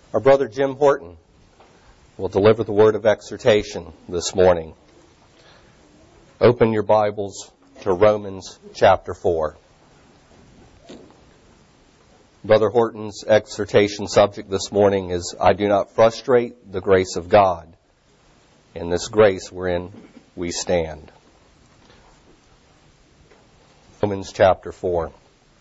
Our brother Jim Horton will deliver the word of exhortation this morning. Open your Bibles to Romans chapter 4. Brother Horton's exhortation subject this morning is, I do not frustrate the grace of God. In this grace wherein we stand. Romans chapter 4.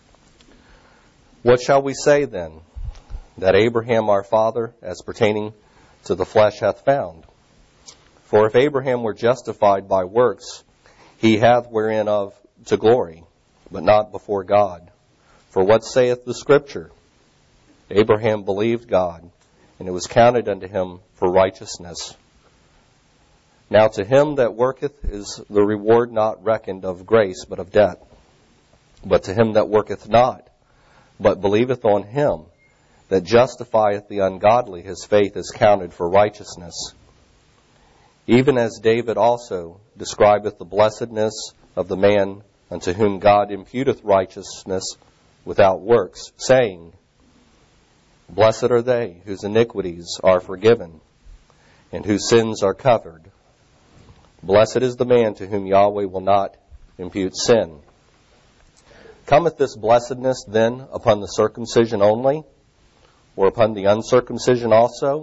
What shall we say then? That Abraham our father, as pertaining to the flesh, hath found. For if Abraham were justified by works, he hath wherein to glory, but not before God. For what saith the Scripture? Abraham believed God, and it was counted unto him for righteousness. Now to him that worketh is the reward not reckoned of grace, but of debt. But to him that worketh not, but believeth on him that justifieth the ungodly, his faith is counted for righteousness. Even as David also describeth the blessedness of the man unto whom God imputeth righteousness without works, saying, Blessed are they whose iniquities are forgiven, and whose sins are covered. Blessed is the man to whom Yahweh will not impute sin. Cometh this blessedness then upon the circumcision only, or upon the uncircumcision also?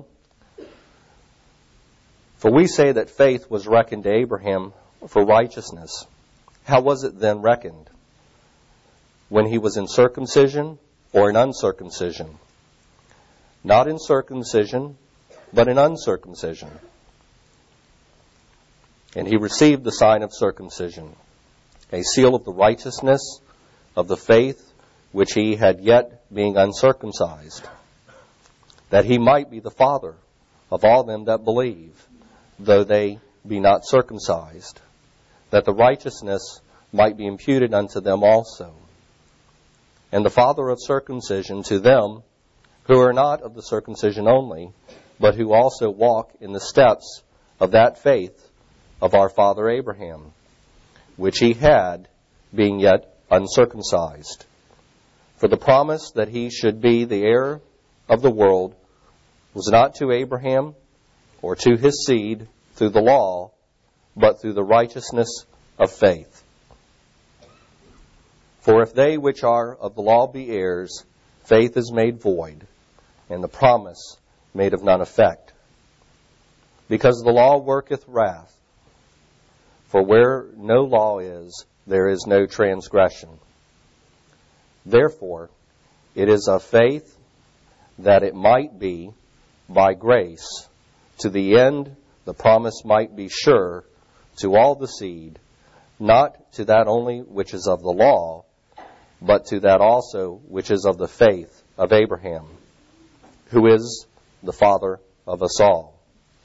For we say that faith was reckoned to Abraham for righteousness. How was it then reckoned? When he was in circumcision or in uncircumcision? Not in circumcision, but in uncircumcision. And he received the sign of circumcision, a seal of the righteousness of the faith which he had yet being uncircumcised, that he might be the father of all them that believe, though they be not circumcised, that the righteousness might be imputed unto them also, and the father of circumcision to them who are not of the circumcision only, but who also walk in the steps of that faith of our father Abraham, which he had, being yet uncircumcised. For the promise that he should be the heir of the world was not to Abraham or to his seed through the law, but through the righteousness of faith. For if they which are of the law be heirs, faith is made void, and the promise made of none effect. Because the law worketh wrath. For where no law is, there is no transgression. Therefore, it is of faith that it might be by grace, to the end the promise might be sure to all the seed, not to that only which is of the law, but to that also which is of the faith of Abraham, who is the father of us all.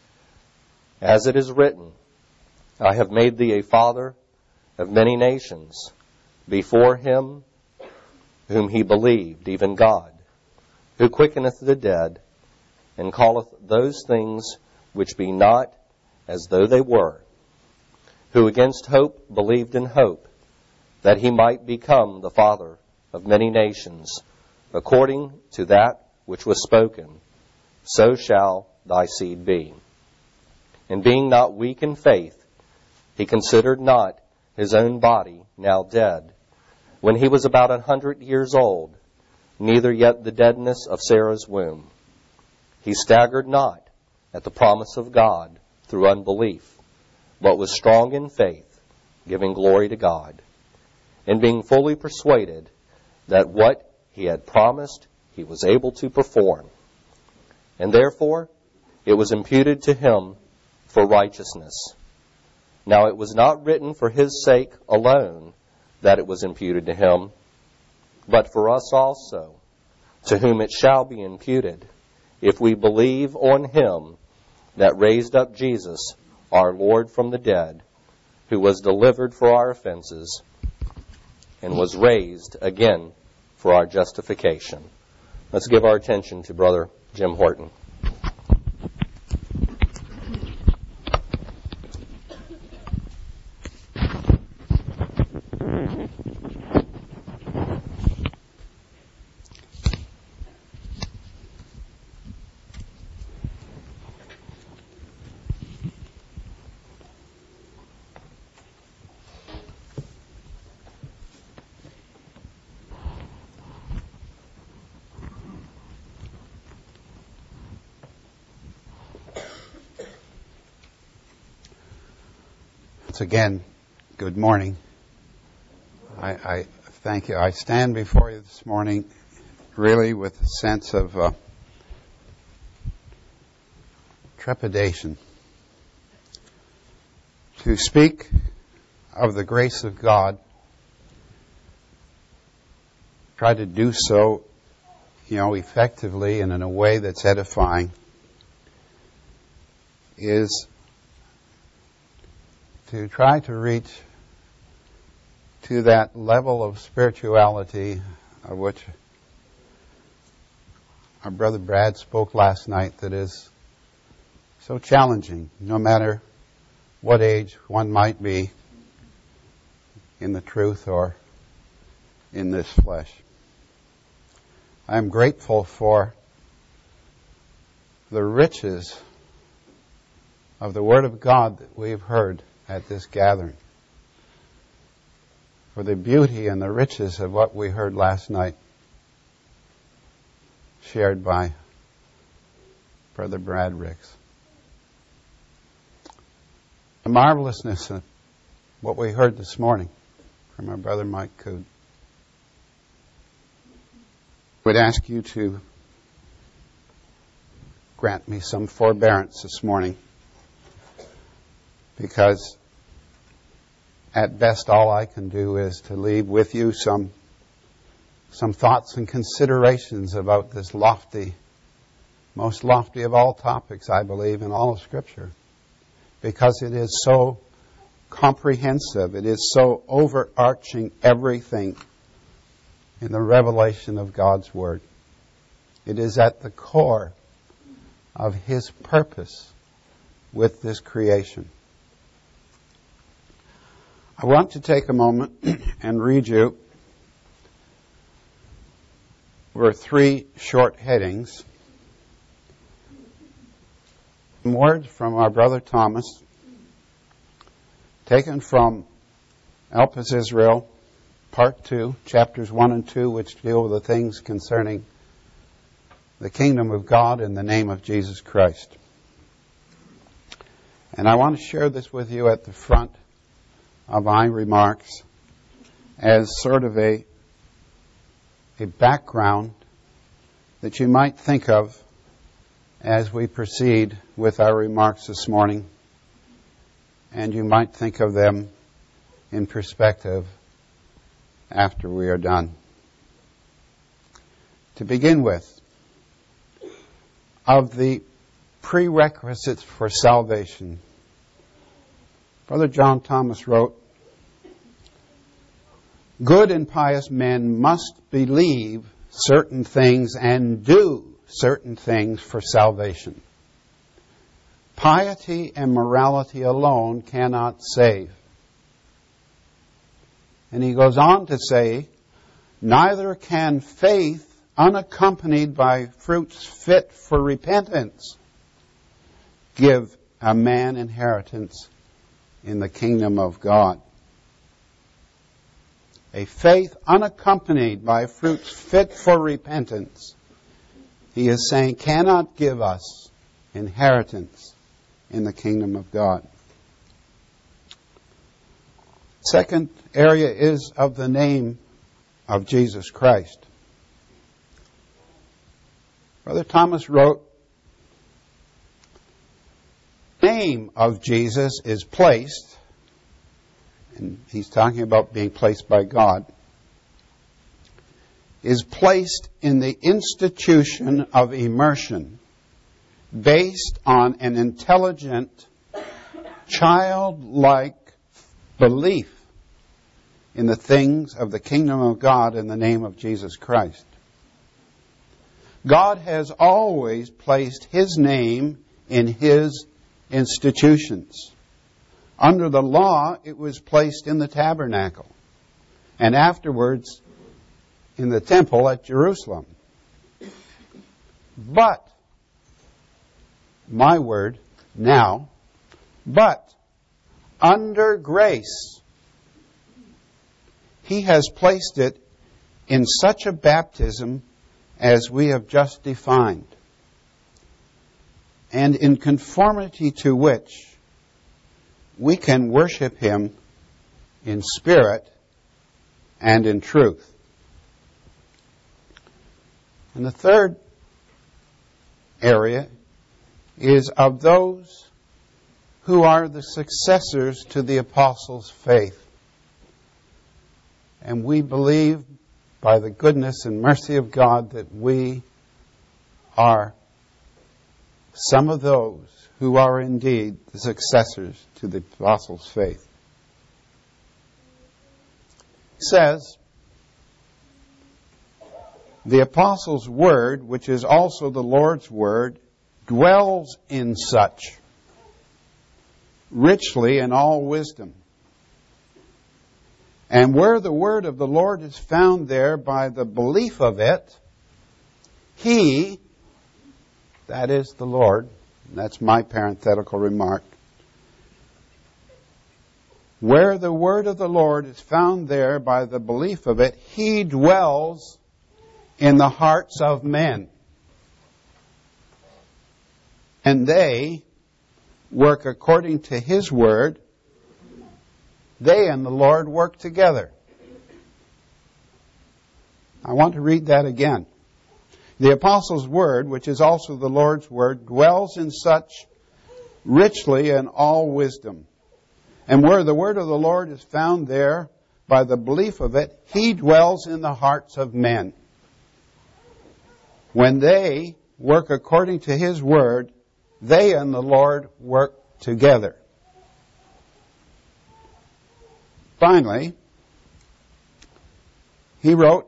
As it is written, I have made thee a father of many nations, before him whom he believed, even God, who quickeneth the dead, and calleth those things which be not as though they were, who against hope believed in hope, that he might become the father of many nations, according to that which was spoken, so shall thy seed be. And being not weak in faith, he considered not his own body now dead, when he was about 100 years old, neither yet the deadness of Sarah's womb. He staggered not at the promise of God through unbelief, but was strong in faith, giving glory to God, and being fully persuaded that what he had promised he was able to perform. And therefore it was imputed to him for righteousness. Now it was not written for his sake alone that it was imputed to him, but for us also, to whom it shall be imputed, if we believe on him that raised up Jesus, our Lord, from the dead, who was delivered for our offenses, and was raised again for our justification. Let's give our attention to Brother Jim Horton. again, good morning. I thank you. I stand before you this morning really with a sense of trepidation to speak of the grace of God. Try to do so, effectively and in a way that's edifying, is to try to reach to that level of spirituality of which our brother Brad spoke last night, that is so challenging, no matter what age one might be in the truth or in this flesh. I am grateful for the riches of the Word of God that we've heard at this gathering, for the beauty and the riches of what we heard last night, shared by Brother Brad Ricks. The marvelousness of what we heard this morning from our brother Mike Coode. I would ask you to grant me some forbearance this morning, because at best all I can do is to leave with you some thoughts and considerations about this lofty, most lofty of all topics, I believe, in all of Scripture, because it is so comprehensive, it is so overarching everything in the revelation of God's Word. It is at the core of His purpose with this creation. I want to take a moment and read you over 3 short headings. Some words from our brother Thomas, taken from Elpis Israel, Part 2, chapters 1 and 2, which deal with the things concerning the kingdom of God in the name of Jesus Christ. And I want to share this with you at the front of my remarks as sort of a background that you might think of as we proceed with our remarks this morning, and you might think of them in perspective after we are done. To begin with, of the prerequisites for salvation, Brother John Thomas wrote, "Good and pious men must believe certain things and do certain things for salvation. Piety and morality alone cannot save." And he goes on to say, "Neither can faith unaccompanied by fruits fit for repentance give a man inheritance in the kingdom of God." A faith unaccompanied by fruits fit for repentance, he is saying, cannot give us inheritance in the kingdom of God. Second area is of the name of Jesus Christ. Brother Thomas wrote, "The name of Jesus is placed," and he's talking about being placed by God, "is placed in the institution of immersion based on an intelligent, childlike belief in the things of the kingdom of God in the name of Jesus Christ. God has always placed His name in His institutions. Under the law, it was placed in the tabernacle, and afterwards in the temple at Jerusalem. But, my word, now, but under grace, He has placed it in such a baptism as we have just defined, and in conformity to which we can worship Him in spirit and in truth. And the third area is of those who are the successors to the apostles' faith. And we believe by the goodness and mercy of God that we are some of those who are indeed the successors to the apostles' faith. It says, the apostles' word, which is also the Lord's word, dwells in such richly in all wisdom. And where the word of the Lord is found there by the belief of it, He, that is the Lord, that's my parenthetical remark, where the word of the Lord is found there by the belief of it, He dwells in the hearts of men. And they work according to His word. They and the Lord work together. I want to read that again. The apostles' word, which is also the Lord's word, dwells in such richly in all wisdom. And where the word of the Lord is found there, by the belief of it, He dwells in the hearts of men. When they work according to His word, they and the Lord work together. Finally, he wrote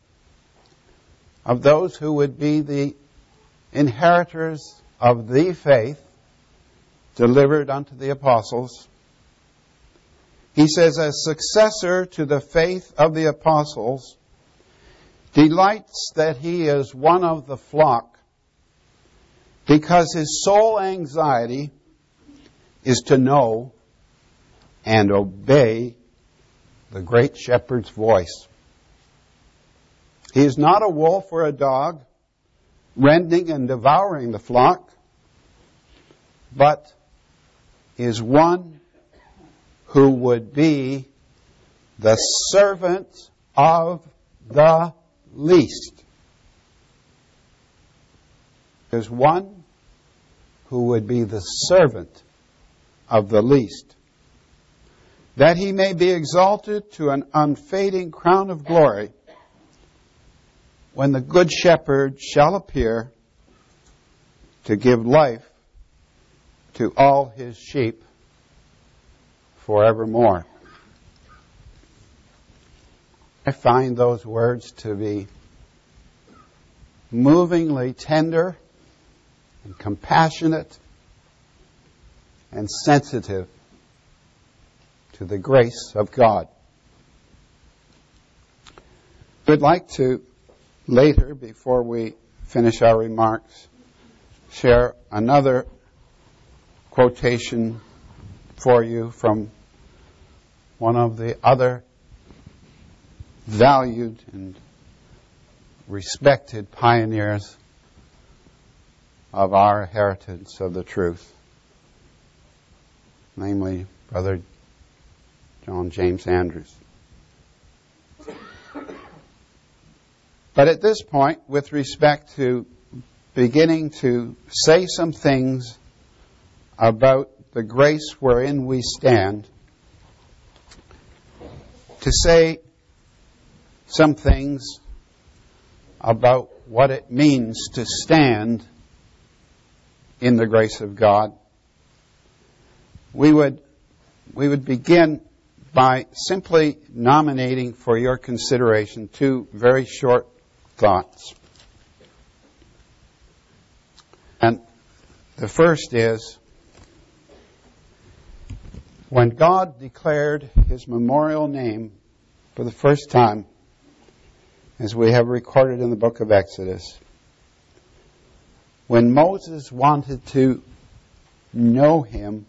of those who would be the inheritors of the faith delivered unto the apostles. He says, a successor to the faith of the apostles delights that he is one of the flock, because his sole anxiety is to know and obey the great shepherd's voice. He is not a wolf or a dog, rending and devouring the flock, but is one who would be the servant of the least. There's one who would be the servant of the least, that he may be exalted to an unfading crown of glory when the good shepherd shall appear to give life to all his sheep forevermore. I find those words to be movingly tender and compassionate and sensitive to the grace of God. We'd like to later, before we finish our remarks, share another quotation for you from one of the other valued and respected pioneers of our heritage of the truth, namely Brother John James Andrews. But at this point, with respect to beginning to say some things about the grace wherein we stand, to say some things about what it means to stand in the grace of God, we would begin by simply nominating for your consideration two very short thoughts. And the first is, when God declared His memorial name for the first time, as we have recorded in the book of Exodus, when Moses wanted to know Him,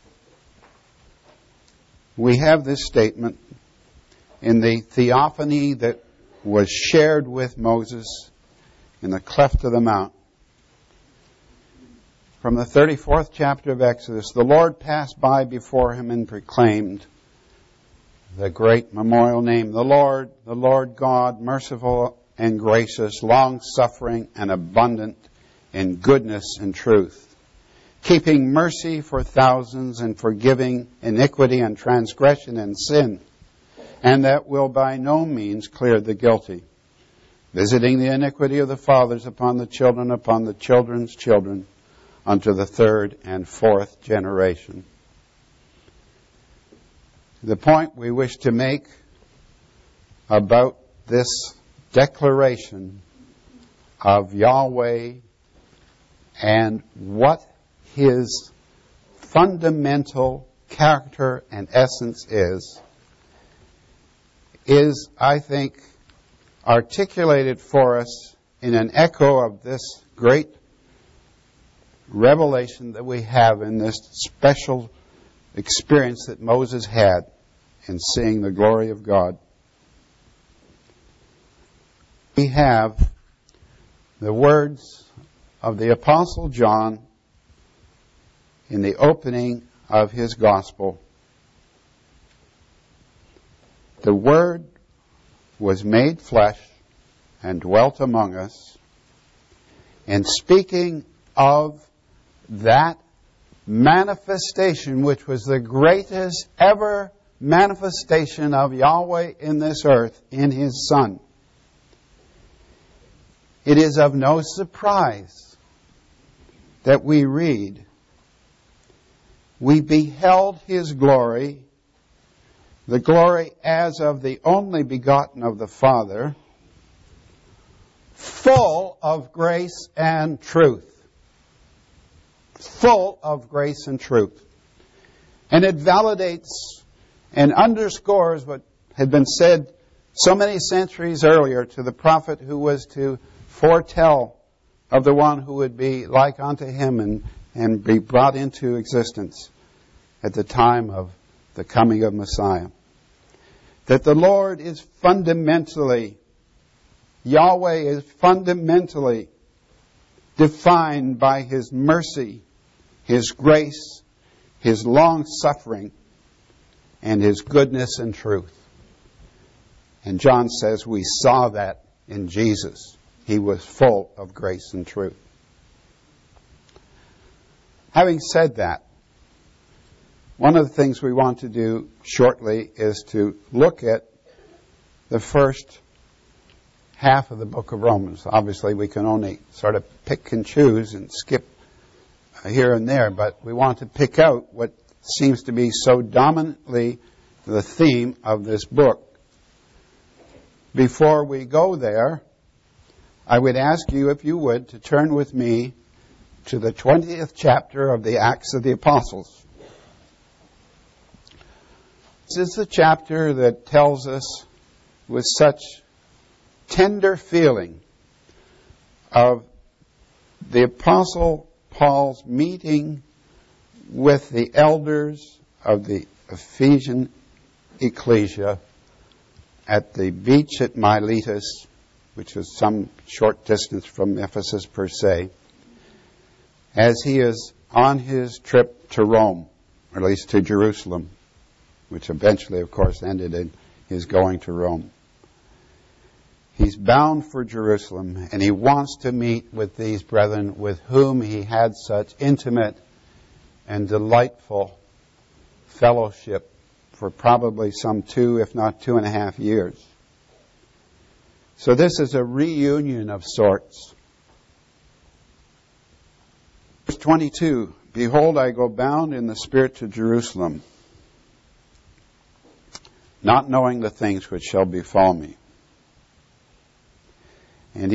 we have this statement in the theophany that was shared with Moses in the cleft of the mount. from the 34th chapter of Exodus. The Lord passed by before him and proclaimed the great memorial name, the Lord God, merciful and gracious, long-suffering and abundant in goodness and truth, keeping mercy for thousands and forgiving iniquity and transgression and sin, and that will by no means clear the guilty, visiting the iniquity of the fathers upon the children's children, unto the third and fourth generation. The point we wish to make about this declaration of Yahweh and what His fundamental character and essence is, I think, articulated for us in an echo of this great revelation that we have in this special experience that Moses had in seeing the glory of God. We have the words of the Apostle John in the opening of his gospel. The Word was made flesh and dwelt among us, and speaking of that manifestation, which was the greatest ever manifestation of Yahweh in this earth, in His Son. It is of no surprise that we read, we beheld His glory, the glory as of the only begotten of the Father, full of grace and truth. Full of grace and truth. And it validates and underscores what had been said so many centuries earlier to the prophet who was to foretell of the one who would be like unto him and be brought into existence at the time of the coming of Messiah. That the Lord is fundamentally, Yahweh is fundamentally defined by His mercy, His grace, His long-suffering, and His goodness and truth. And John says we saw that in Jesus. He was full of grace and truth. Having said that, one of the things we want to do shortly is to look at the first half of the book of Romans. Obviously, we can only sort of pick and choose and skip here and there, but we want to pick out what seems to be so dominantly the theme of this book. Before we go there, I would ask you, if you would, to turn with me to the 20th chapter of the Acts of the Apostles. This is the chapter that tells us with such tender feeling of the Apostle Paul's meeting with the elders of the Ephesian ecclesia at the beach at Miletus, which is some short distance from Ephesus per se, as he is on his trip to Rome, or at least to Jerusalem, which eventually, of course, ended in his going to Rome. He's bound for Jerusalem, and he wants to meet with these brethren with whom he had such intimate and delightful fellowship for probably some 2, if not 2.5 years. So this is a reunion of sorts. Verse 22, behold, I go bound in the Spirit to Jerusalem, not knowing the things which shall befall me. And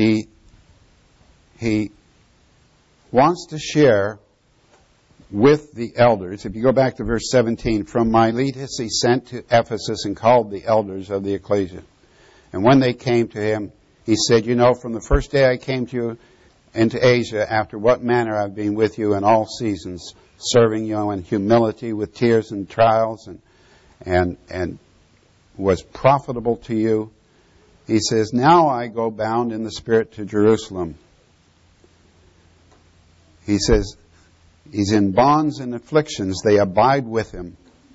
he wants to share with the elders. If you go back to verse 17, from Miletus he sent to Ephesus and called the elders of the ecclesia. And when they came to him, he said, you know, from the first day I came to you into Asia, after what manner I've been with you in all seasons, serving you in humility with tears and trials, and was profitable to you. He says, now I go bound in the Spirit to Jerusalem. He says, He's in bonds and afflictions. They abide with him.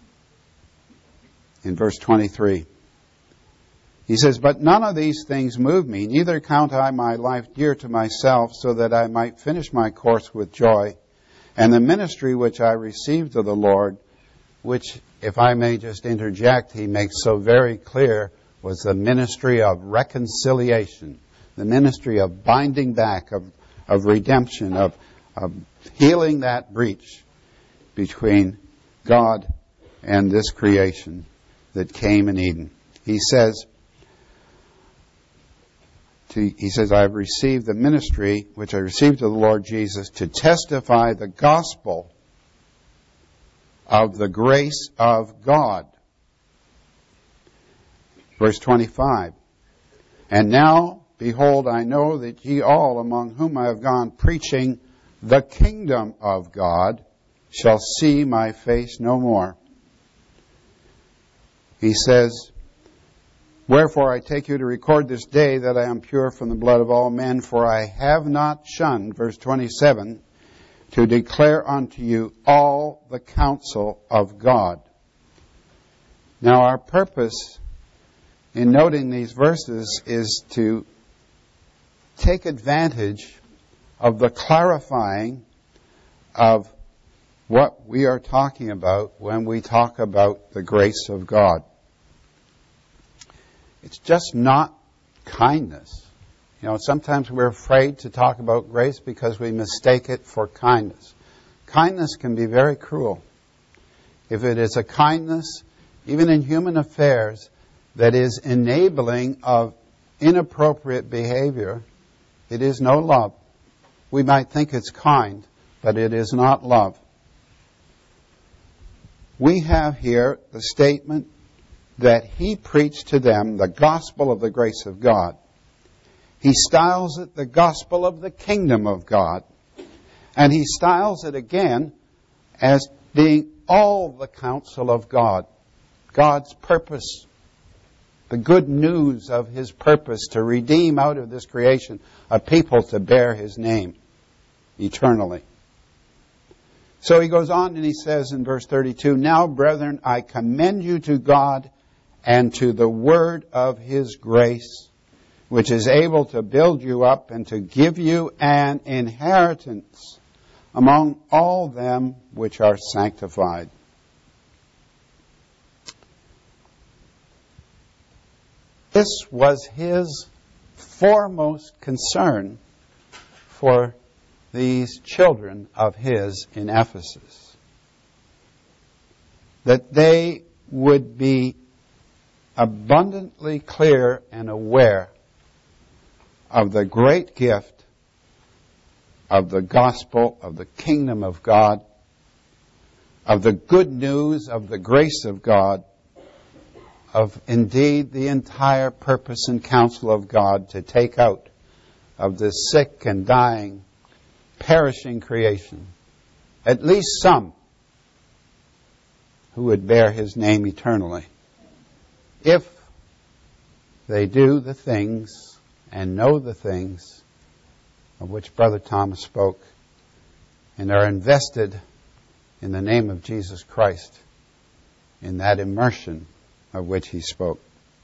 In verse 23. He says, but none of these things move me, neither count I my life dear to myself, so that I might finish my course with joy, and the ministry which I received of the Lord, which, if I may just interject, he makes so very clear, was the ministry of reconciliation, the ministry of binding back, of redemption, of healing that breach between God and this creation that came in Eden. He says, I have received the ministry which I received of the Lord Jesus to testify the gospel of the grace of God. Verse 25. And now, behold, I know that ye all among whom I have gone preaching the kingdom of God shall see my face no more. He says, wherefore I take you to record this day that I am pure from the blood of all men, for I have not shunned, verse 27, to declare unto you all the counsel of God. Now our purpose in noting these verses is to take advantage of the clarifying of what we are talking about when we talk about the grace of God. It's just not kindness. You know, sometimes we're afraid to talk about grace because we mistake it for kindness. Kindness can be very cruel. If it is a kindness, even in human affairs, that is enabling of inappropriate behavior, it is no love. We might think it's kind, but it is not love. We have here the statement that he preached to them the gospel of the grace of God. He styles it the gospel of the kingdom of God. And he styles it again as being all the counsel of God. God's purpose, the good news of his purpose to redeem out of this creation a people to bear his name eternally. So he goes on and he says in verse 32, now, brethren, I commend you to God and to the word of his grace, which is able to build you up and to give you an inheritance among all them which are sanctified. This was his foremost concern for these children of his in Ephesus. That they would be abundantly clear and aware of the great gift of the gospel of the kingdom of God, of the good news of the grace of God, of indeed the entire purpose and counsel of God to take out of this sick and dying, perishing creation at least some who would bear his name eternally, if they do the things and know the things of which Brother Thomas spoke and are invested in the name of Jesus Christ in that immersion of which he spoke.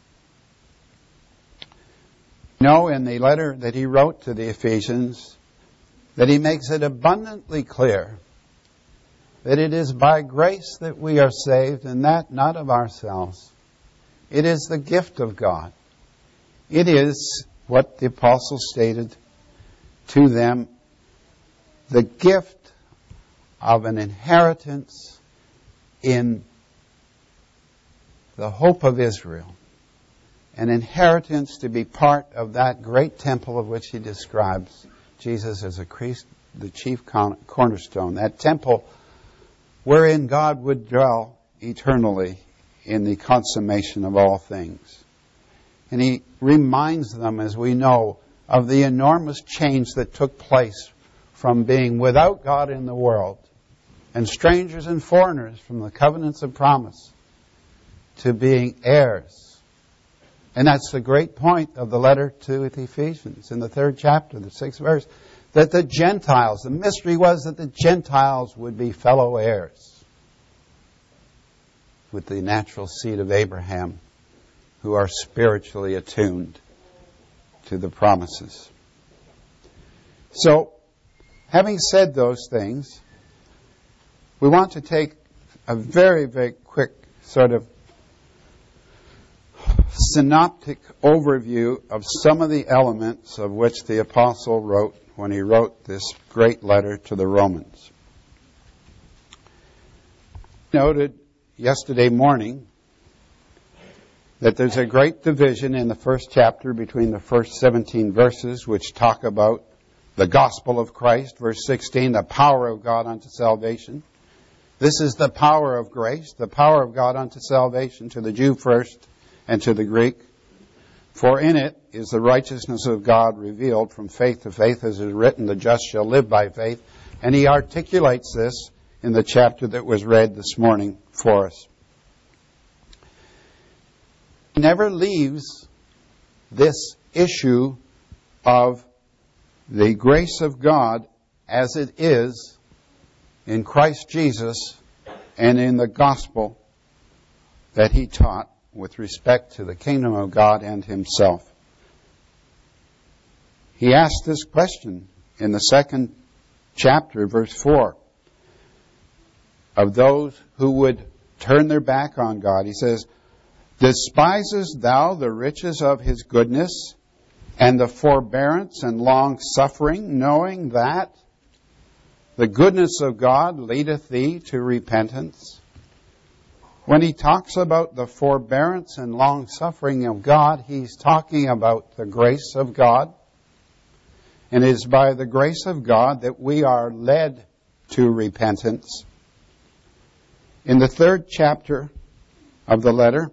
You know, in the letter that he wrote to the Ephesians, that he makes it abundantly clear that it is by grace that we are saved, and that not of ourselves. It is the gift of God. It is what the apostle stated to them, the gift of an inheritance in the hope of Israel, an inheritance to be part of that great temple of which he describes Jesus as the chief cornerstone, that temple wherein God would dwell eternally in the consummation of all things. And he reminds them, as we know, of the enormous change that took place from being without God in the world and strangers and foreigners from the covenants of promise to being heirs. And that's the great point of the letter to the Ephesians in the 3rd chapter, the 6th verse, that the Gentiles, the mystery was that the Gentiles would be fellow heirs with the natural seed of Abraham, who are spiritually attuned to the promises. So, having said those things, we want to take a very, very quick sort of synoptic overview of some of the elements of which the apostle wrote when he wrote this great letter to the Romans. Noted yesterday morning that there's a great division in the first chapter between the first 17 verses, which talk about the gospel of Christ, verse 16, the power of God unto salvation. This is the power of grace, the power of God unto salvation, to the Jew first and to the Greek. For in it is the righteousness of God revealed from faith to faith, as is written, the just shall live by faith. And he articulates this in the chapter that was read this morning for us. He never leaves this issue of the grace of God as it is in Christ Jesus and in the gospel that he taught with respect to the kingdom of God and himself. He asked this question in the second chapter, verse 4, of those who would turn their back on God. He says, despisest thou the riches of his goodness and the forbearance and long suffering, knowing that the goodness of God leadeth thee to repentance? When he talks about the forbearance and long suffering of God, he's talking about the grace of God. And it is by the grace of God that we are led to repentance. In the third chapter of the letter,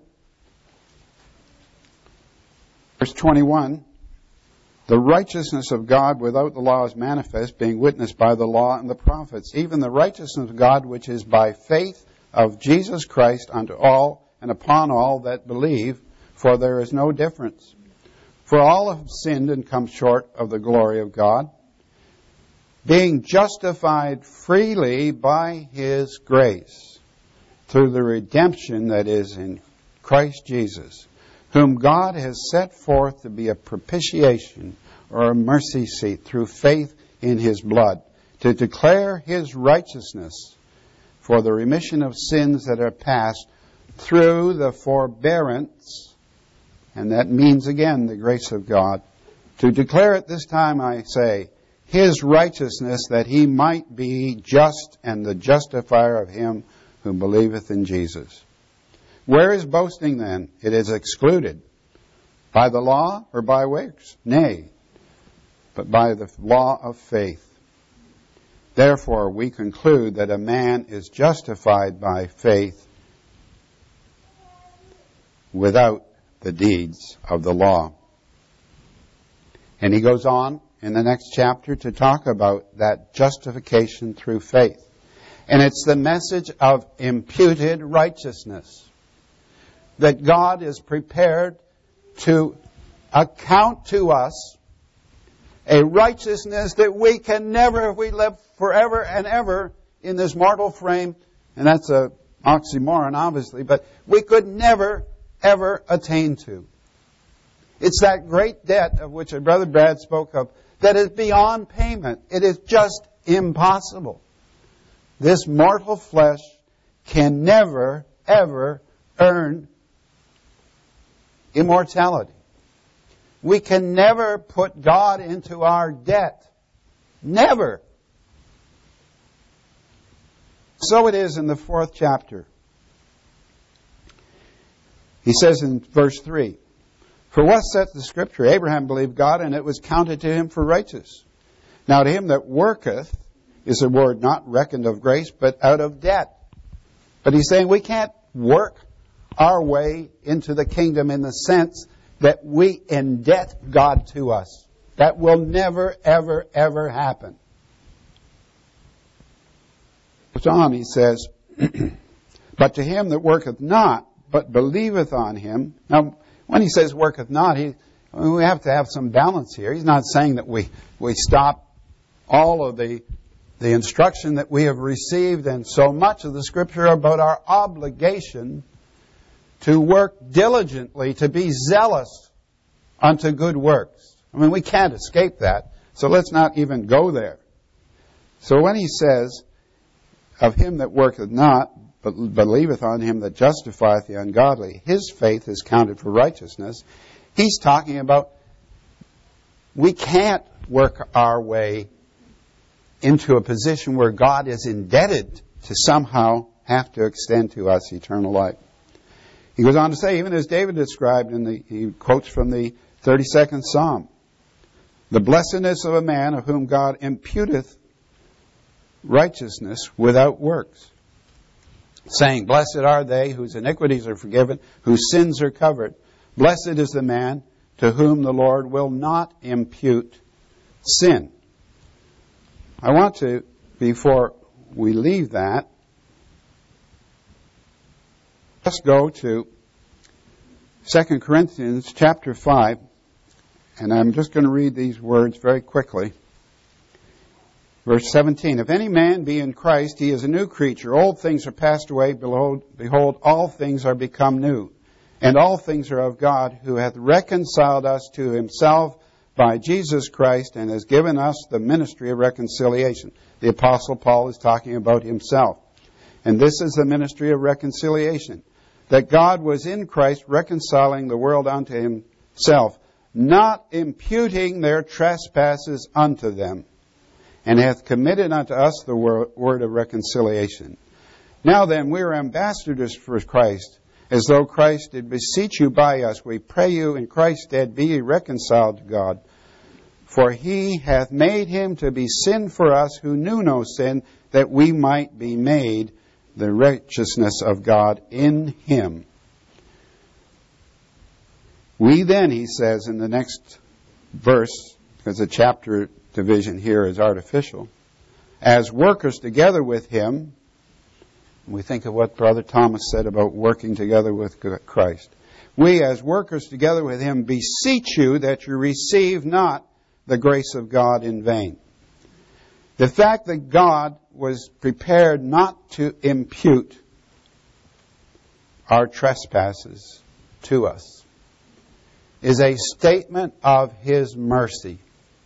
verse 21, the righteousness of God without the law is manifest, being witnessed by the law and the prophets, even the righteousness of God which is by faith of Jesus Christ unto all and upon all that believe, for there is no difference. For all have sinned and come short of the glory of God, being justified freely by his grace, through the redemption that is in Christ Jesus, whom God has set forth to be a propitiation or a mercy seat through faith in his blood, to declare his righteousness for the remission of sins that are past through the forbearance, and that means again the grace of God, to declare at this time, I say, his righteousness, that he might be just and the justifier of him who believeth in Jesus. Where is boasting then? It is excluded. By the law or by works? Nay, but by the law of faith. Therefore we conclude that a man is justified by faith without the deeds of the law. And he goes on in the next chapter to talk about that justification through faith. And it's the message of imputed righteousness, that God is prepared to account to us a righteousness that we can never, if we live forever and ever in this mortal frame, and that's an oxymoron, obviously, but we could never, ever attain to. It's that great debt of which Brother Brad spoke of that is beyond payment. It is just impossible. This mortal flesh can never, ever earn immortality. We can never put God into our debt. Never. So it is in the 4th chapter. He says in verse 3, for what saith the Scripture? Abraham believed God, and it was counted to him for righteous. Now to him that worketh is a word not reckoned of grace, but out of debt. But he's saying we can't work our way into the kingdom in the sense that we indebt God to us. That will never, ever, ever happen. Goes on, he says, but to him that worketh not, but believeth on him. Now, when he says worketh not, we have to have some balance here. He's not saying that we stop all of the instruction that we have received and so much of the Scripture about our obligation to work diligently, to be zealous unto good works. I mean, we can't escape that, so let's not even go there. So when he says, of him that worketh not, but believeth on him that justifieth the ungodly, his faith is counted for righteousness, he's talking about we can't work our way into a position where God is indebted to somehow have to extend to us eternal life. He goes on to say, even as David described, he quotes from the 32nd Psalm, the blessedness of a man of whom God imputeth righteousness without works, saying, blessed are they whose iniquities are forgiven, whose sins are covered. Blessed is the man to whom the Lord will not impute sin. I want to, before we leave that, let's go to 2 Corinthians chapter 5, and I'm just going to read these words very quickly. Verse 17, if any man be in Christ, he is a new creature. Old things are passed away. Behold, all things are become new. And all things are of God, who hath reconciled us to himself by Jesus Christ, and has given us the ministry of reconciliation. The Apostle Paul is talking about himself. And this is the ministry of reconciliation. That God was in Christ reconciling the world unto himself, not imputing their trespasses unto them, and hath committed unto us the word of reconciliation. Now then, we are ambassadors for Christ, as though Christ did beseech you by us. We pray you in Christ's stead, be ye reconciled to God. For he hath made him to be sin for us who knew no sin, that we might be made the righteousness of God in him. We then, he says in the next verse, because the chapter division here is artificial, as workers together with him, we think of what Brother Thomas said about working together with Christ. We as workers together with him beseech you that you receive not the grace of God in vain. The fact that God was prepared not to impute our trespasses to us is a statement of his mercy.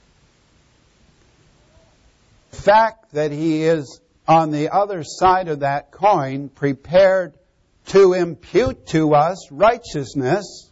The fact that he is on the other side of that coin prepared to impute to us righteousness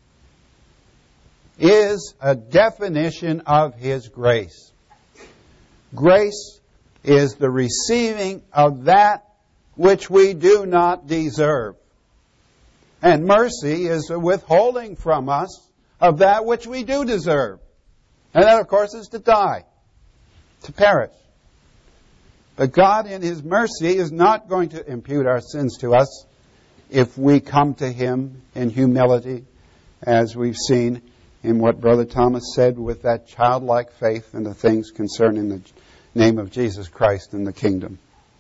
is a definition of his grace. Grace is the receiving of that which we do not deserve. And mercy is the withholding from us of that which we do deserve. And that, of course, is to die, to perish. But God, in his mercy, is not going to impute our sins to us if we come to him in humility, as we've seen in what Brother Thomas said, with that childlike faith in the things concerning the name of Jesus Christ and the kingdom.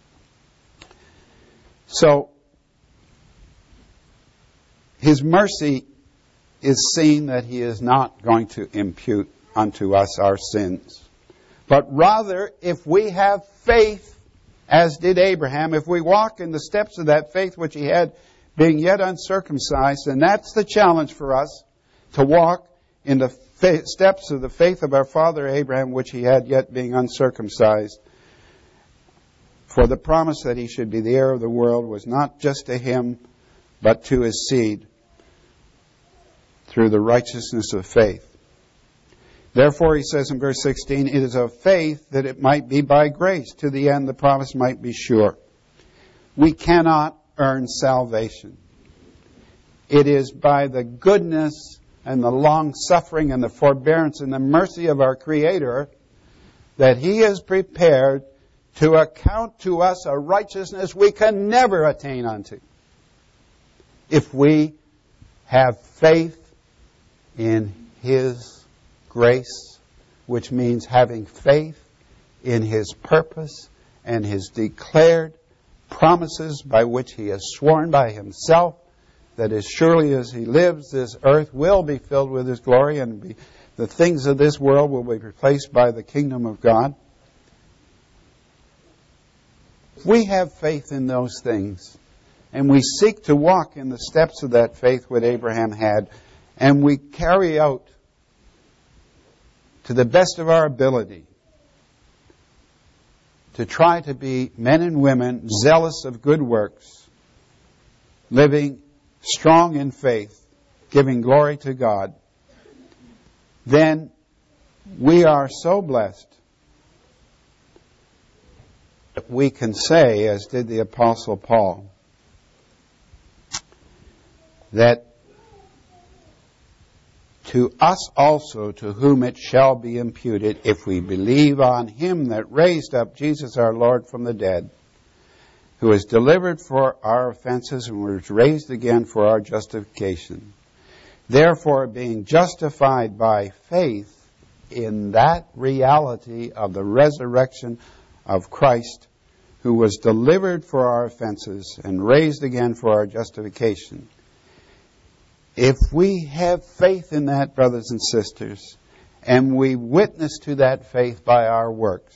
So, his mercy is seen that he is not going to impute unto us our sins. But rather, if we have faith, as did Abraham, if we walk in the steps of that faith which he had, being yet uncircumcised, and that's the challenge for us, to walk in the steps of the faith of our father Abraham, which he had yet being uncircumcised. For the promise that he should be the heir of the world was not just to him, but to his seed, through the righteousness of faith. Therefore, he says in verse 16, it is of faith that it might be by grace, to the end the promise might be sure. We cannot earn salvation. It is by the goodness and the long-suffering and the forbearance and the mercy of our Creator that he is prepared to account to us a righteousness we can never attain unto, if we have faith in his grace, which means having faith in his purpose and his declared promises by which he has sworn by himself that as surely as he lives, this earth will be filled with his glory, and the things of this world will be replaced by the kingdom of God. If we have faith in those things, and we seek to walk in the steps of that faith what Abraham had, and we carry out to the best of our ability to try to be men and women zealous of good works, living strong in faith, giving glory to God, then we are so blessed that we can say, as did the Apostle Paul, that to us also, to whom it shall be imputed, if we believe on Him that raised up Jesus our Lord from the dead, who was delivered for our offenses and was raised again for our justification. Therefore, being justified by faith in that reality of the resurrection of Christ, who was delivered for our offenses and raised again for our justification. If we have faith in that, brothers and sisters, and we witness to that faith by our works,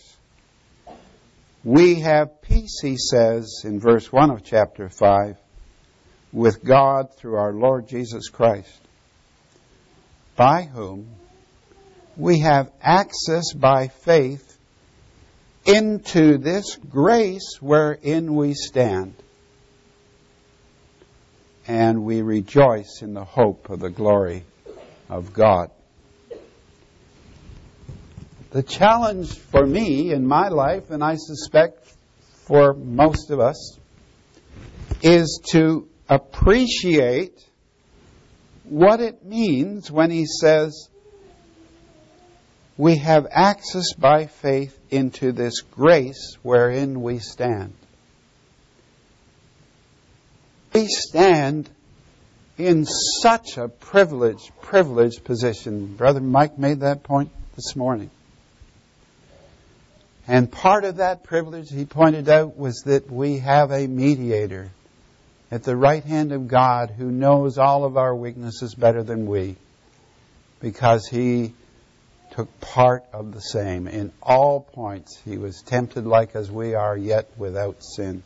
we have peace, he says in verse 1 of chapter 5, with God through our Lord Jesus Christ, by whom we have access by faith into this grace wherein we stand. And we rejoice in the hope of the glory of God. The challenge for me in my life, and I suspect for most of us, is to appreciate what it means when he says we have access by faith into this grace wherein we stand. We stand in such a privileged position. Brother Mike made that point this morning. And part of that privilege, he pointed out, was that we have a mediator at the right hand of God who knows all of our weaknesses better than we, because he took part of the same. In all points, he was tempted like as we are, yet without sin.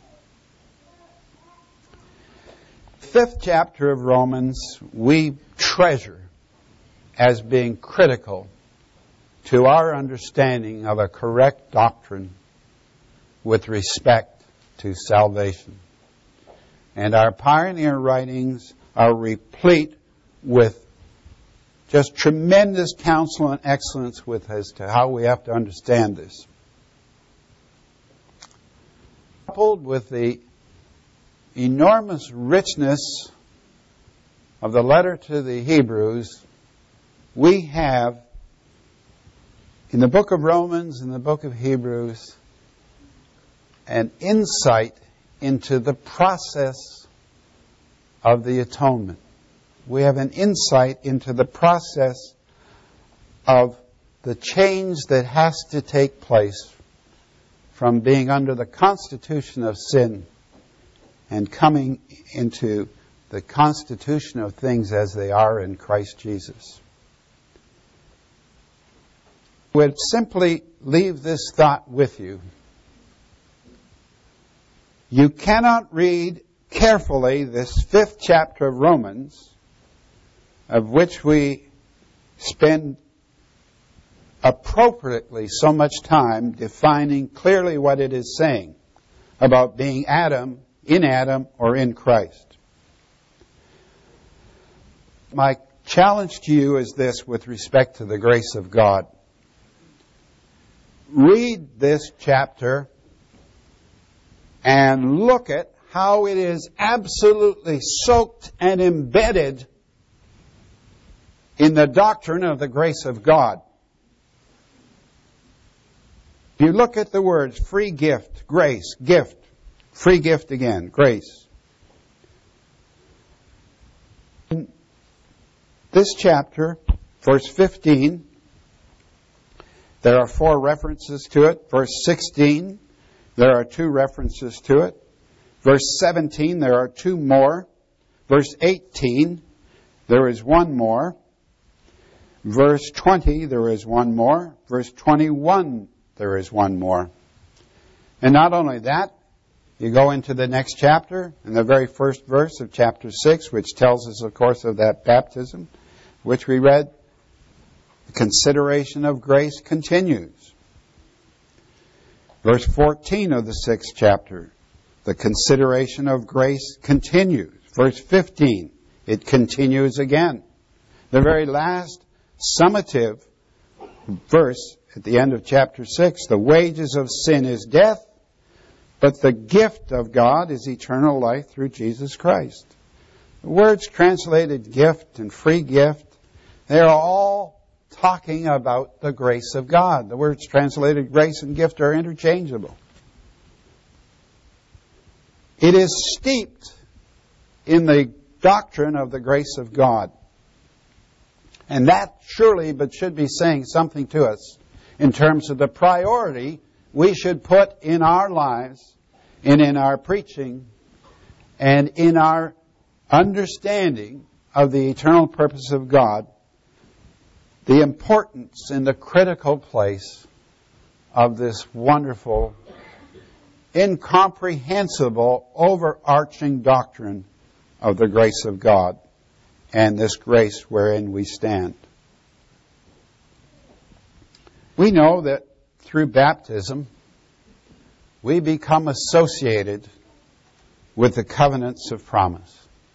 Fifth chapter of Romans we treasure as being critical to our understanding of a correct doctrine with respect to salvation. And our pioneer writings are replete with just tremendous counsel and excellence as to how we have to understand this. Coupled with the enormous richness of the letter to the Hebrews, we have in the book of Romans and the book of Hebrews an insight into the process of the atonement. We have an insight into the process of the change that has to take place from being under the constitution of sin and coming into the constitution of things as they are in Christ Jesus. I would simply leave this thought with you. You cannot read carefully this fifth chapter of Romans, of which we spend appropriately so much time defining clearly what it is saying about being Adam, or in Christ. My challenge to you is this with respect to the grace of God. Read this chapter and look at how it is absolutely soaked and embedded in the doctrine of the grace of God. You look at the words free gift, grace, gift, free gift again, grace. In this chapter, verse 15, there are 4 references to it. Verse 16, there are 2 references to it. Verse 17, there are 2 more. Verse 18, there is 1 more. Verse 20, there is 1 more. Verse 21, there is 1 more. And not only that, You go into the next chapter, in the very first verse of chapter 6, which tells us, of course, of that baptism, which we read. The consideration of grace continues. Verse 14 of the 6th chapter, the consideration of grace continues. Verse 15, it continues again. The very last summative verse at the end of chapter 6, the wages of sin is death, but the gift of God is eternal life through Jesus Christ. The words translated gift and free gift, they are all talking about the grace of God. The words translated grace and gift are interchangeable. It is steeped in the doctrine of the grace of God. And that surely but should be saying something to us in terms of the priority we should put in our lives and in our preaching and in our understanding of the eternal purpose of God, the importance and the critical place of this wonderful, incomprehensible, overarching doctrine of the grace of God and this grace wherein we stand. We know that through baptism, we become associated with the covenants of promise.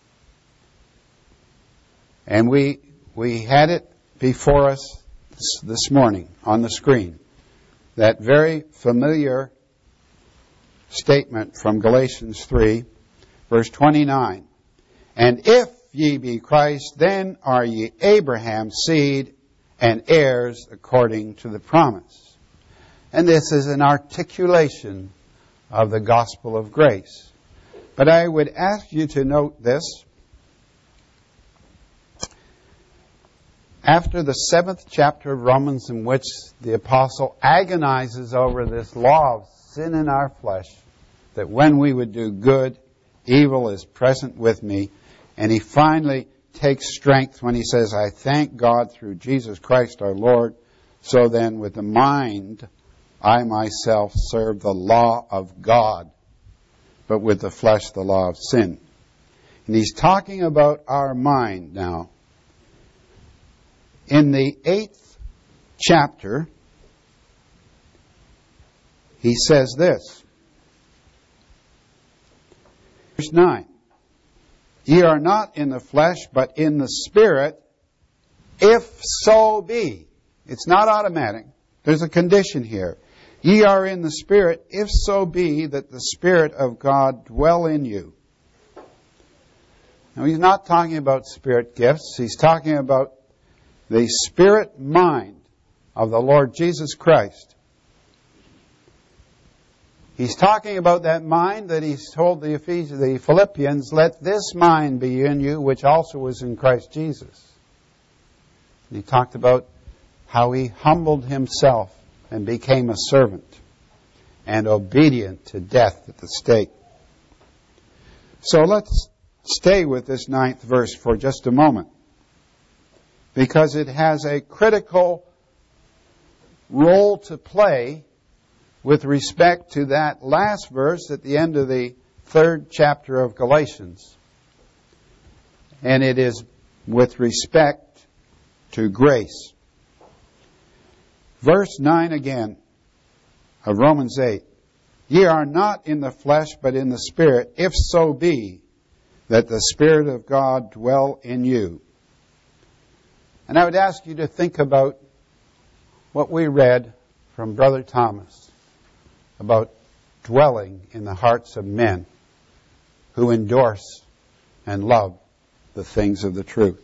And we had it before us this morning on the screen. That very familiar statement from Galatians 3, verse 29. And if ye be Christ, then are ye Abraham's seed and heirs according to the promise. And this is an articulation of the gospel of grace. But I would ask you to note this. After the 7th chapter of Romans, in which the apostle agonizes over this law of sin in our flesh, that when we would do good, evil is present with me, and he finally takes strength when he says, I thank God through Jesus Christ our Lord, so then with the mind I myself serve the law of God, but with the flesh the law of sin. And he's talking about our mind now. In the 8th chapter, he says this. Verse 9. Ye are not in the flesh, but in the Spirit, if so be. It's not automatic. There's a condition here. Ye are in the Spirit, if so be that the Spirit of God dwell in you. Now, he's not talking about spirit gifts. He's talking about the spirit mind of the Lord Jesus Christ. He's talking about that mind that he's told the Philippians, let this mind be in you, which also was in Christ Jesus. And he talked about how he humbled himself and became a servant and obedient to death at the stake. So let's stay with this 9th verse for just a moment, because it has a critical role to play with respect to that last verse at the end of the 3rd chapter of Galatians. And it is with respect to grace. Verse 9 again of Romans 8. Ye are not in the flesh, but in the Spirit, if so be that the Spirit of God dwell in you. And I would ask you to think about what we read from Brother Thomas about dwelling in the hearts of men who endorse and love the things of the truth.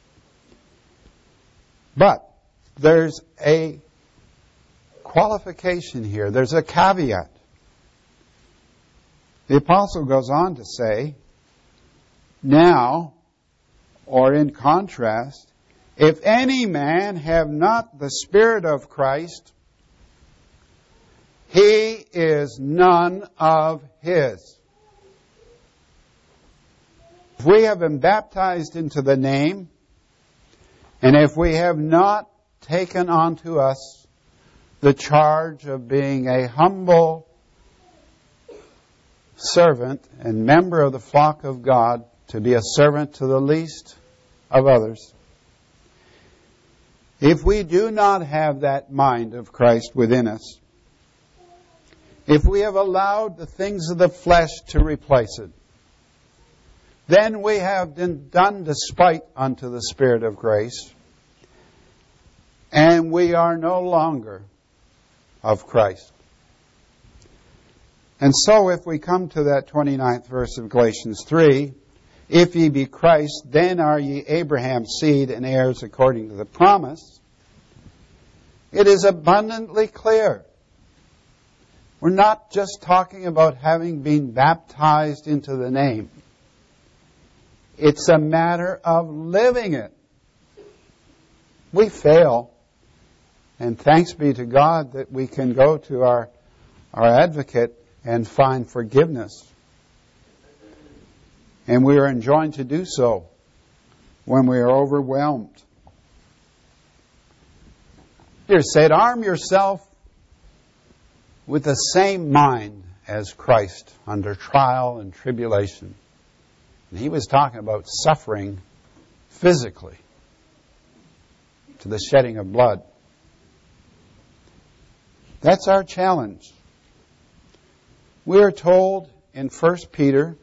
But there's a qualification here. There's a caveat. The apostle goes on to say, now, or in contrast, if any man have not the Spirit of Christ, he is none of his. If we have been baptized into the name, and if we have not taken unto us the charge of being a humble servant and member of the flock of God, to be a servant to the least of others, if we do not have that mind of Christ within us, if we have allowed the things of the flesh to replace it, then we have done despite unto the Spirit of grace, and we are no longer of Christ. And so if we come to that 29th verse of Galatians 3, if ye be Christ, then are ye Abraham's seed and heirs according to the promise, it is abundantly clear. We're not just talking about having been baptized into the name. It's a matter of living it. We fail. And thanks be to God that we can go to our advocate and find forgiveness. And we are enjoined to do so when we are overwhelmed. Here said, arm yourself with the same mind as Christ under trial and tribulation. And he was talking about suffering physically to the shedding of blood. That's our challenge. We are told in 1 Peter,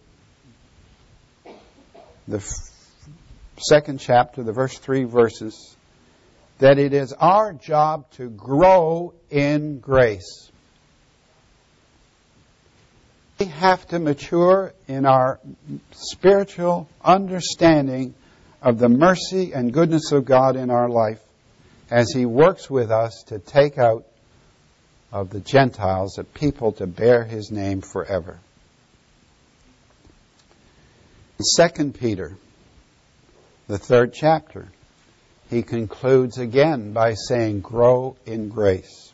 the second chapter, the verse 3 verses, that it is our job to grow in grace. We have to mature in our spiritual understanding of the mercy and goodness of God in our life as He works with us to take out of the Gentiles a people to bear His name forever. In 2 Peter, the third chapter, he concludes again by saying, grow in grace.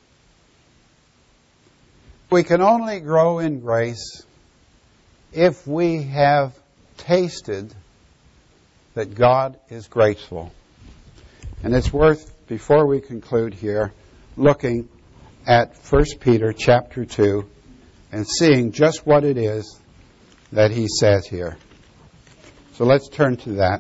We can only grow in grace if we have tasted that God is graceful. And it's worth, before we conclude here, looking at 1 Peter chapter 2 and seeing just what it is that he says here. So let's turn to that.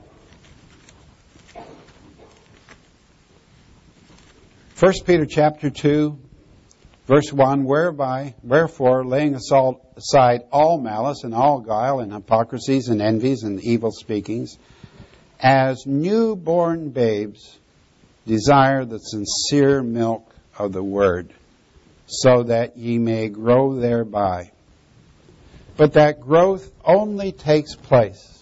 1 Peter chapter 2, verse 1, wherefore, laying aside all malice and all guile and hypocrisies and envies and evil speakings, as newborn babes desire the sincere milk of the word, so that ye may grow thereby. But that growth only takes place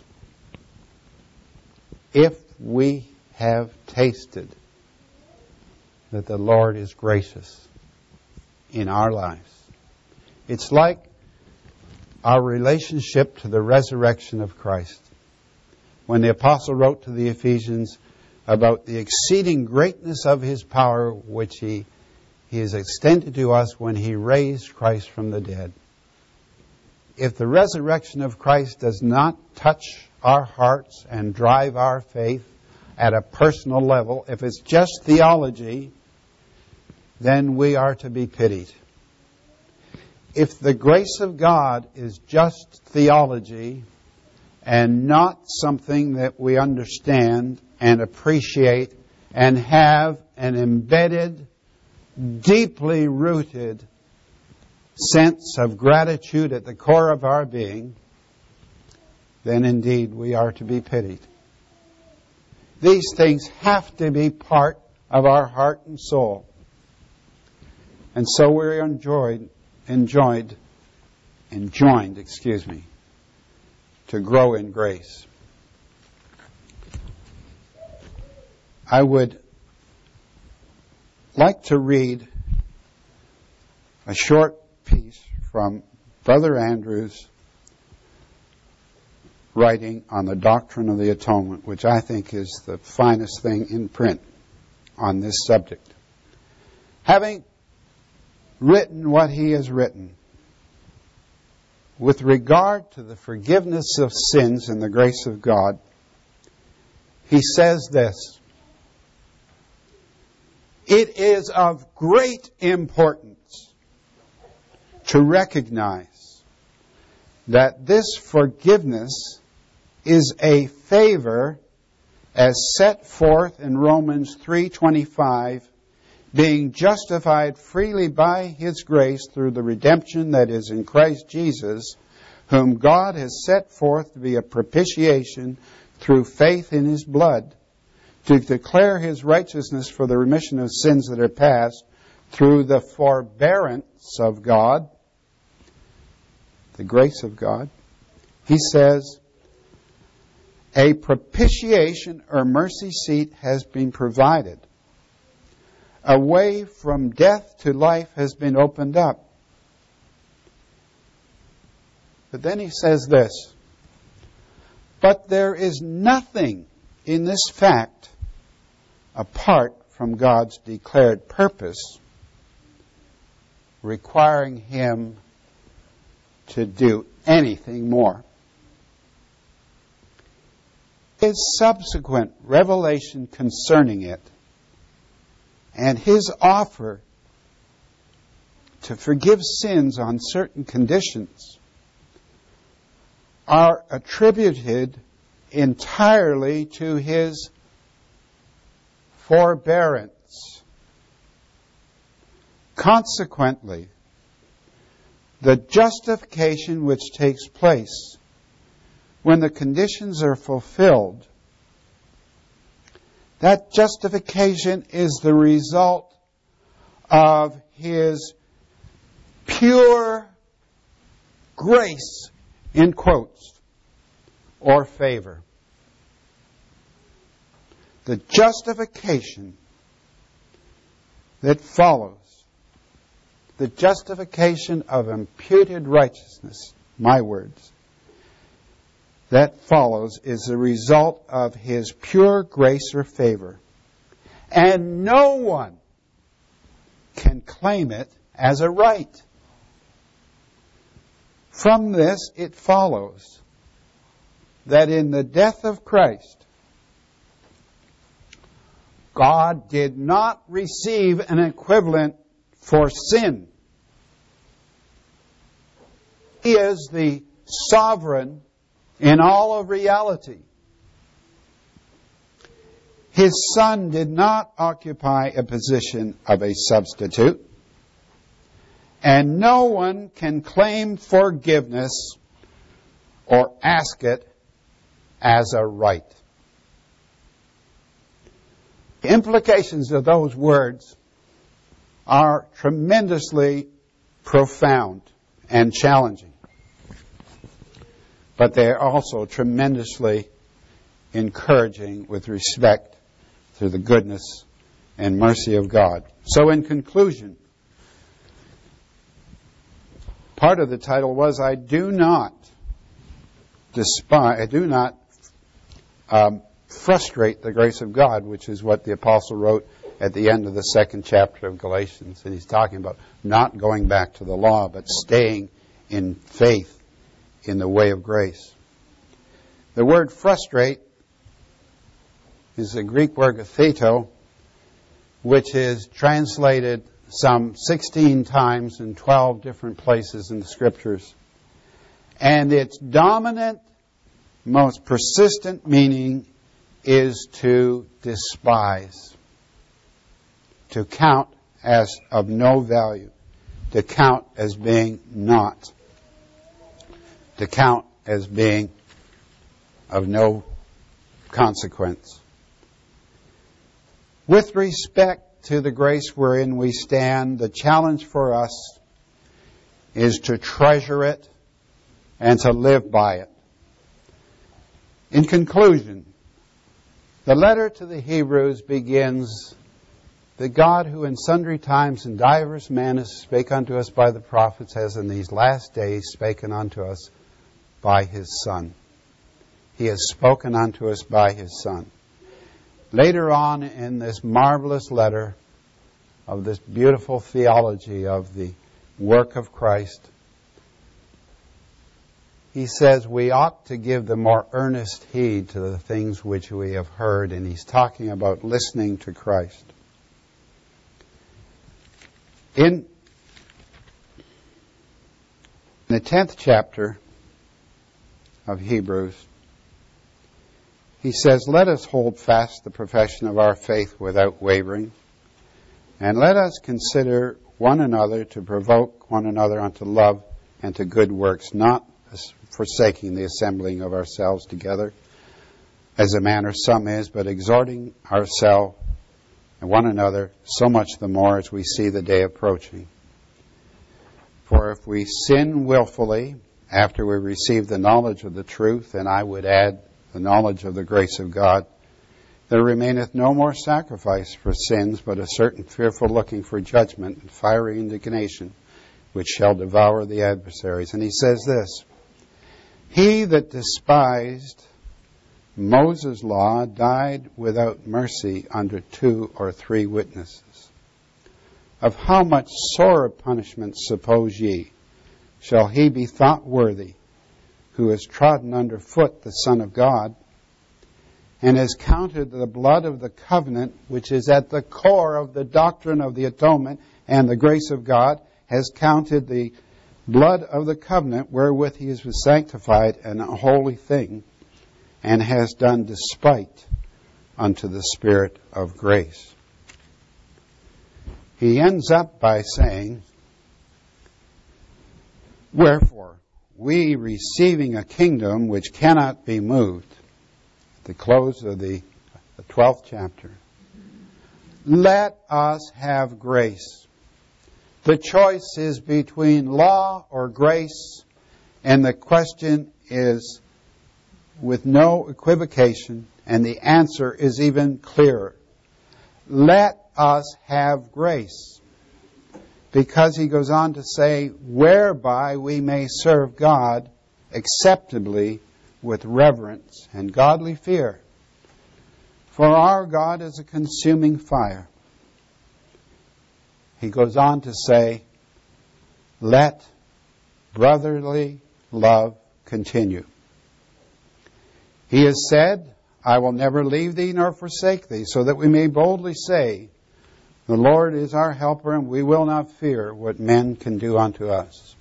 if we have tasted that the Lord is gracious in our lives. It's like our relationship to the resurrection of Christ. When the apostle wrote to the Ephesians about the exceeding greatness of His power, which He has extended to us when He raised Christ from the dead. If the resurrection of Christ does not touch our hearts and drive our faith at a personal level, if it's just theology, then we are to be pitied. If the grace of God is just theology and not something that we understand and appreciate and have an embedded, deeply rooted sense of gratitude at the core of our being, then indeed we are to be pitied. These things have to be part of our heart and soul. And so we're enjoined to grow in grace. I would like to read a short piece from Brother Andrew's writing on the doctrine of the atonement, which I think is the finest thing in print on this subject. Having written what he has written, with regard to the forgiveness of sins and the grace of God, he says this: it is of great importance to recognize that this forgiveness is a favor as set forth in Romans 3:25, being justified freely by His grace through the redemption that is in Christ Jesus, whom God has set forth to be a propitiation through faith in His blood, to declare His righteousness for the remission of sins that are past, through the forbearance of God, the grace of God. He says, a propitiation or mercy seat has been provided. A way from death to life has been opened up. But then he says this, but there is nothing in this fact apart from God's declared purpose requiring Him to do anything more. His subsequent revelation concerning it and His offer to forgive sins on certain conditions are attributed entirely to His forbearance. Consequently, the justification which takes place when the conditions are fulfilled, that justification is the result of His pure grace, in quotes, or favor. The justification that follows, the justification of imputed righteousness, my words, that follows is the result of His pure grace or favor. And no one can claim it as a right. From this it follows that in the death of Christ, God did not receive an equivalent for sin. He is the sovereign in all of reality. His Son did not occupy a position of a substitute, and no one can claim forgiveness or ask it as a right. The implications of those words are tremendously profound and challenging. But they are also tremendously encouraging with respect to the goodness and mercy of God. So in conclusion, part of the title was, I do not frustrate the grace of God, which is what the apostle wrote at the end of the 2nd chapter of Galatians. And he's talking about not going back to the law, but staying in faith in the way of grace. The word frustrate is the Greek word theto, which is translated some 16 times in 12 different places in the Scriptures. And its dominant, most persistent meaning is to despise, to count as of no value, to count as being not, to count as being of no consequence. With respect to the grace wherein we stand, the challenge for us is to treasure it and to live by it. In conclusion, the letter to the Hebrews begins, the God who in sundry times and divers manners spake unto us by the prophets has in these last days spoken unto us by His Son. He has spoken unto us by His Son. Later on in this marvelous letter of this beautiful theology of the work of Christ, he says we ought to give the more earnest heed to the things which we have heard, and he's talking about listening to Christ. In the 10th chapter of Hebrews. He says, "Let us hold fast the profession of our faith without wavering, and let us consider one another to provoke one another unto love and to good works, not forsaking the assembling of ourselves together, as a manner some is, but exhorting ourselves and one another, so much the more as we see the day approaching. For if we sin willfully after we receive the knowledge of the truth," and I would add the knowledge of the grace of God, "there remaineth no more sacrifice for sins, but a certain fearful looking for judgment and fiery indignation, which shall devour the adversaries." And he says this, "He that despised Moses' law died without mercy under 2 or 3 witnesses. Of how much sorer punishment, suppose ye, shall he be thought worthy, who has trodden under foot the Son of God, and has counted the blood of the covenant, which is at the core of the doctrine of the atonement and the grace of God, has counted the blood of the covenant wherewith he is sanctified an holy thing, and has done despite unto the Spirit of grace." He ends up by saying, "Wherefore, we receiving a kingdom which cannot be moved," at the close of the 12th chapter, "let us have grace." The choice is between law or grace, and the question is with no equivocation, and the answer is even clearer. Let us have grace. Because he goes on to say, whereby we may serve God acceptably with reverence and godly fear. For our God is a consuming fire. He goes on to say, let brotherly love continue. He has said, I will never leave thee nor forsake thee, so that we may boldly say, the Lord is our helper, and we will not fear what men can do unto us.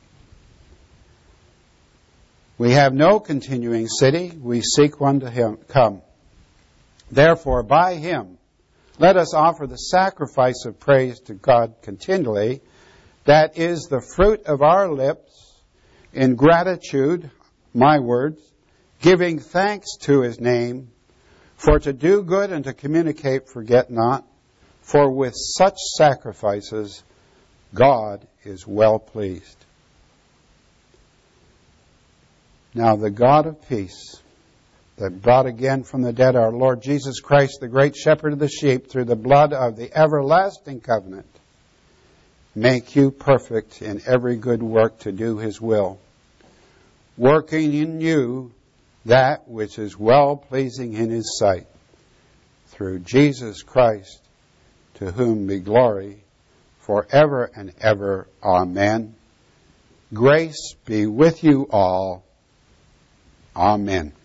We have no continuing city, we seek one to come. Therefore, by him, let us offer the sacrifice of praise to God continually, that is the fruit of our lips, in gratitude, my words, giving thanks to his name, for to do good and to communicate forget not, for with such sacrifices God is well pleased. Now the God of peace, that brought again from the dead our Lord Jesus Christ, the great shepherd of the sheep, through the blood of the everlasting covenant, make you perfect in every good work to do his will, working in you that which is well-pleasing in his sight, through Jesus Christ, to whom be glory forever and ever. Amen. Grace be with you all. Amen.